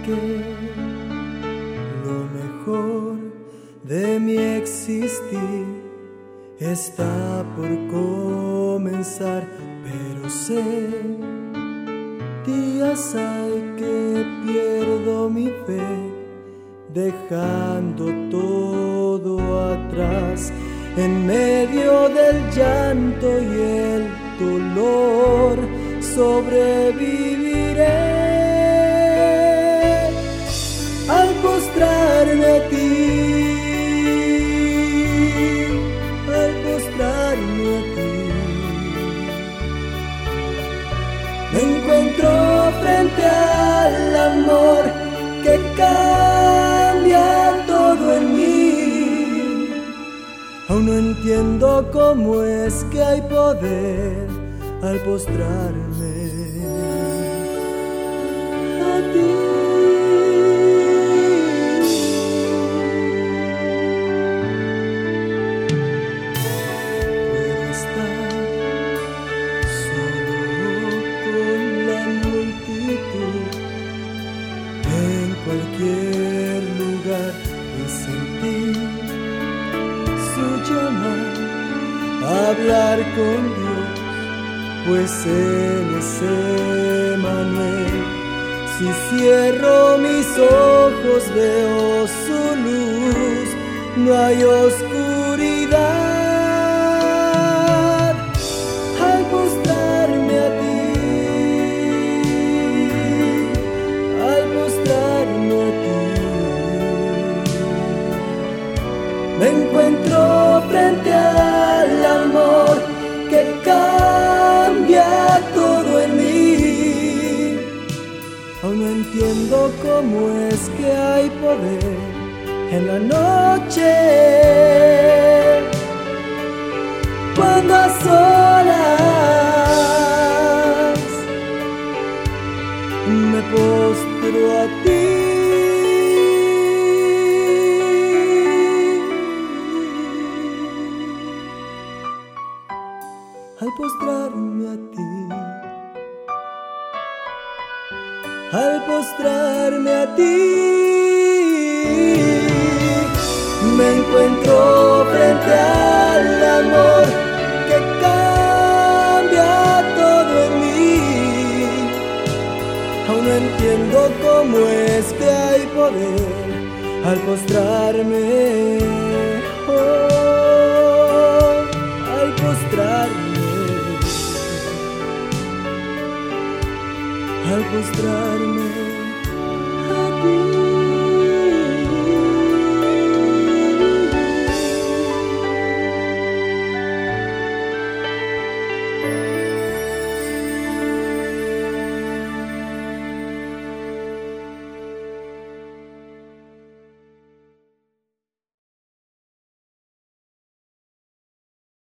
que lo mejor de mi existir está por comenzar, pero sé días hay que pierdo mi fe, dejando todo atrás. En medio del llanto y el dolor sobreviviré al postrarme a ti, al postrarme a ti. Me encuentro frente al amor que cambia todo en mí. Aún no entiendo cómo es que hay poder al postrarme a ti. Puedo estar solo con la multitud en cualquier lugar y sentir su llamar, hablar con Dios, pues Él es Emmanuel. Si cierro mis ojos veo su luz, no hay oscuridad. Al postrarme a ti, al postrarme a ti, me encuentro frente al amor que cambia todo en mí. Aún no entiendo cómo es que hay poder en la noche, cuando a solas me postro a ti. Al postrarme a ti, al postrarme a ti, me encuentro frente al amor que cambia todo en mí. Aún no entiendo cómo es que hay poder al postrarme, al postrarme, al postrarme.